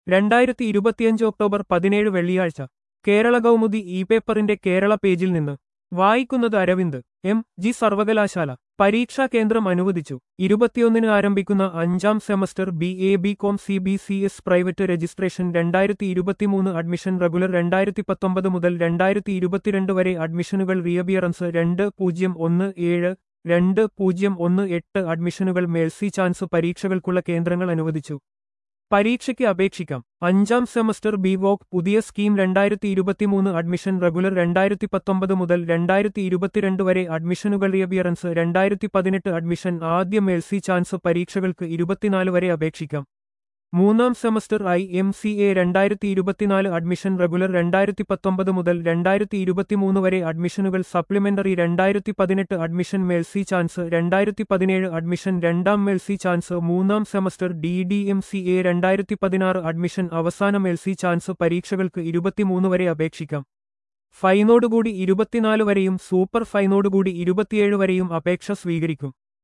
2025 October 17 വെള്ളിയാഴ്ച Kerala Kaumudi E പേപ്പറിന്റെ കേരള പേജിൽ നിന്ന് വായിക്കുന്നത് അരവിന്ദ്. ജി സർവകലാശാല പരീക്ഷാ കേന്ദ്രം അനുവദിച്ചു. 21-ന് ആരംഭിക്കുന്ന 5ാം semester B Com CBCS private registration 2023 admission regular 2019 മുതൽ 2022 വരെ അഡ്മിഷനുകൾ റീഅപ്പിയറൻസ് 2017-2018 അഡ്മിഷനുകൾ മേഴ്സി ചാൻസ് പരീക്ഷകൾക്കുള്ള കേന്ദ്രങ്ങൾ അനുവദിച്ചു. പരീക്ഷയ്ക്ക് അപേക്ഷിക്കാം. 5ാം സെമസ്റ്റർ ബി.വോക്ക് പുതിയ സ്കീം 2023 അഡ്മിഷൻ റെഗുലർ 2019 മുതൽ 2022 വരെ അഡ്മിഷനുകൾ റീഅപ്പിയറൻസ് 2018 അഡ്മിഷൻ ആദ്യ മേഴ്സി ചാൻസ് പരീക്ഷകൾക്ക് 24 വരെ അപേക്ഷിക്കാം. 3ാം സെമസ്റ്റർ IMCA 2024 അഡ്മിഷൻ റെഗുലർ 2019 മുതൽ 2023 വരെ അഡ്മിഷനുകൾ supplementary 2018 admission mercy chance 2017 admission രണ്ടാം മേഴ്സി ചാൻസ് 3ാം സെമസ്റ്റർ DDMCA 2016 അഡ്മിഷൻ അവസാന മേഴ്സി ചാൻസ് പരീക്ഷകൾക്ക് 23 വരെ അപേക്ഷിക്കാം. ഫൈനോടുകൂടി 24 വരെയും സൂപ്പർ ഫൈനോടുകൂടി 27 വരെയും അപേക്ഷ സ്വീകരിക്കും.